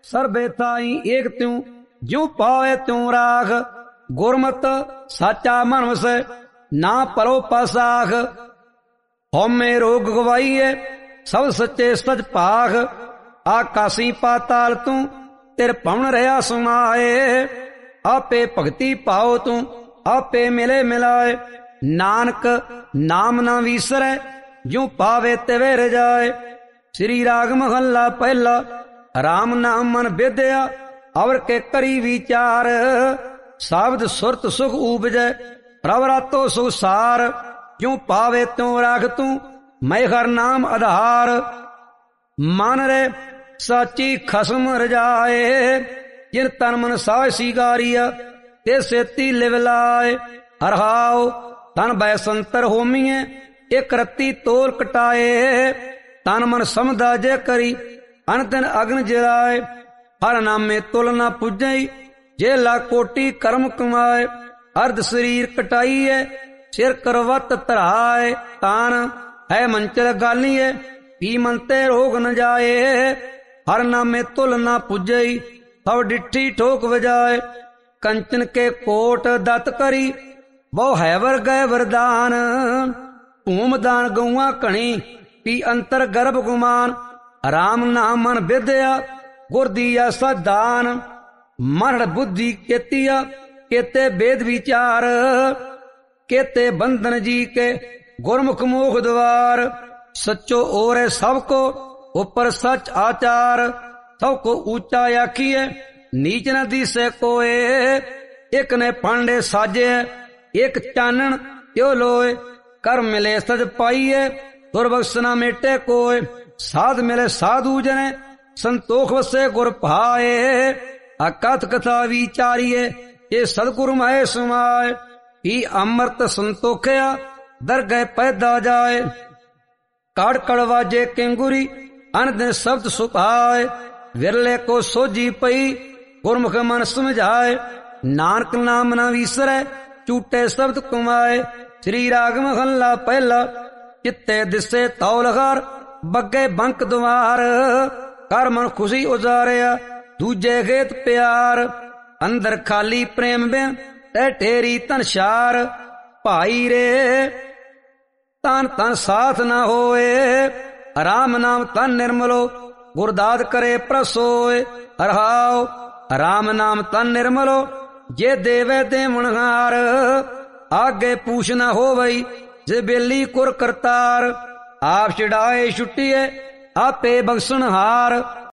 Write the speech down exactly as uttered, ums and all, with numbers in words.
ਸਰਬੇ ਥਾਈ ਏਕ ਤਿਉ ਜਿਉ ਪਾਵੇ ਤਿਉ ਰਾਖ। ਗੁਰਮਤ ਸਾਚਾ ਮਨ ਵਸੈ ਨਾ ਪਰੋ ਪਾਸਾਖ। ਹਉਮੈ ਰੋਗ ਗਵਾਈਏ ਸਭ ਸੱਚੇ ਸਚ ਭਾਖ। ਆਕਾਸੀ ਪਾਤਾਲ ਤੂੰ ਤੇਰੇ ਭਵਨ ਰਹਾ ਸਮਾਏ। ਆਪੇ ਭਗਤੀ ਪਾਓ ਤੂੰ ਆਪੇ ਮਿਲੇ ਮਿਲਾਏ। ਨਾਨਕ ਨਾਮ ਨਾ ਵੀਸਰੈ ਜਿਉ ਪਾਵੇ ਤਿਵੇਂ ਰਜਾਏ। ਸ੍ਰੀ ਰਾਗ ਮਹੱਲਾ ਪਹਿਲਾ। ਰਾਮ ਨਾਮ ਮਨ ਵਿਦਿਆ ਅਵਰ ਕੇ ਕਰੀ ਵਿਚਾਰ। ਸਾਬਦ ਸੁਰਤ ਸੁਖ ਊਪਜੈ ਪ੍ਰਭ ਰਾਤੋ ਸੁਖ ਸਾਰ। ਜਿਉ ਪਾਵੇ ਤਿਉ ਰਾਖ ਤੂੰ ਮੈਂ ਹਰ ਨਾਮ ਆਧਾਰ। ਮਨ ਰੇ ਸਾਚੀ ਖਸਮ ਰਜਾਏ। ਜਿਨ ਤਨ ਮਨ ਸਾਹ ਸਿਗਾਰੀਆ ਤੇ ਸੇਤੀ ਲਿਵ ਲਾਏ। ਹਰਹਾਉ ਤਨ ਬੈ ਸੰਤਰ ਹੋਮੀਏ ਇਕ ਰਤੀ ਤੋਲ ਕਟਾਏ। ਤਨ ਮਨ ਸਮਝਦਾ ਜੇ ਕਰੀ ਅਨਤਨ ਅਗਨ ਜਲਾਏ। ਹਰ ਨਾਮੇ ਤੁਲ ਨਾ ਪੁੱਜਈ ਜੇ ਲਾ ਕੋਟੀ ਕਰਮ ਕਮਾਏ। ਅਰਧ ਸਰੀਰ ਕਟਾਈਏ ਸਿਰ ਕਰਵਤ ਧਰਾਏ। ਤਾਨ ਹੈ ਮੰਚਲ ਗਾਲੀਏ ਪੀ ਮੰਤੇ ਰੋਗ ਨ ਜਾਏ। ਹਰ ਨਾਮੇ ਤੁਲ ਨਾ ਪੁੱਜਈ ਸਭ ਡਿੱਠੀ ਠੋਕ ਵਜਾਏ। ਕੰਚਨ ਕੇ ਕੋਟ ਦਤ ਕਰੀ ਬਹੁ ਹੈ ਵਰ ਗਏ ਵਰਦਾਨ। ਭੂਮਦਾਨ ਗਊਆਂ ਘਣੀ ਪੀ ਅੰਤਰ ਗਰਭ ਗੁਮਾਨ। ਰਾਮ ਨਾਮ ਮਨ ਵਿਦਿਆ ਗੁਰ ਦੀਆ ਸਦਾਨ। ਮਨ ਬੁੱਧੀ ਕੇਤੀਆ ਕੇਤੇ ਬੇਦ ਵਿਚਾਰ। ਕੇਤੇ ਬੰਧਨ ਜੀ ਕੇ ਗੁਰਮੁਖ ਮੋਖ ਦਵਾਰ। ਸੱਚੋ ਓਰੇ ਸਭ ਕੋ ਉਪਰ ਸਚ ਆਚਾਰ। ਸਭ ਕੋ ਊਚਾ ਆਖੀਏ ਨੀਚ ਨ ਦੀਸੇ ਕੋਏ। ਇਕ ਨੇ ਪਾਂਡੇ ਸਾਜੇ ਇਕ ਚਾਨਣ ਤਿਉ ਲੋਏ। ਕਰ ਮਿਲੇ ਸਜ ਪਾਈਏ ਦੁਰਬਖਸ਼ ਨਾ ਮੇਟੇ ਕੋਏ। ਸਾਧ ਮਿਲੇ ਸਾਧੂ ਜਨੇ ਸੰਤੋਖ ਵਸੇ ਗੁਰ ਭਾਏ। ਅਕਥ ਕਥਾ ਵਿਚਾਰੀਏ ਇਹ ਸਤਿਗੁਰ ਮਹਿ ਸਮਾਏ। ਹੀ ਅੰਮ੍ਰਿਤ ਸੰਤੋਖਿਆ ਦਰਗਹਿ ਪੈਦਾ ਜਾਏ। ਕੜ ਕੜ ਵਾਜੇ ਕਿੰਗੁਰੀ ਅਨ ਦਿਨ ਸ਼ਬਦ ਸੁਭਾਏ। ਵਿਰਲੇ ਕੋ ਸੋਝੀ ਪਈ ਗੁਰਮੁਖ ਮਨ ਸਮਝਾਏ। ਨਾਨਕ ਨਾਮ ਨਾ ਵੀਸਰੈ ਝੂਟੇ ਸ਼ਬਦ ਕਮਾਏ। ਸ੍ਰੀ ਰਾਗ ਮਹੱਲਾ ਪਹਿਲਾ। ਚਿੱਤੇ ਦਿਸੇ ਤੌਲ ਹਰ ਬੱਗੇ ਬੰਕ ਦੁਆਰ। ਕਰ ਮਨ ਖੁਸ਼ੀ ਉਜਾਰਿਆ ਦੂਜੇ ਖੇਤ ਪਿਆਰ। ਅੰਦਰ ਖਾਲੀ ਪ੍ਰੇਮ ਬਿਨ ਤੈ ਢੇਰੀ ਧਨਸ਼ਾਰ। ਭਾਈ ਰੇ ਤਨ ਤਨ ਸਾਥ ਨਾ ਹੋਏ। ਰਾਮ ਨਾਮ ਤਨ ਨਿਰਮਲੋ ਗੁਰਦਾਤ ਕਰੇ ਪ੍ਰਸੋਏ। ਹਰਹਾਉ ਰਾਮ ਨਾਮ ਤਨ ਨਿਰਮਲੋ ਜੇ ਦੇਵੇ ਦੇਵਨਹਾਰ। ਆਗੇ ਪੂਛ ਨਾ ਹੋਵਈ ਜੇ ਬੇਲੀ ਕੁਰ ਕਰਤਾਰ। ਆਪ ਛਡਾਏ ਛੁੱਟੀਏ ਆਪੇ ਬਖਸ਼ਣਹਾਰ।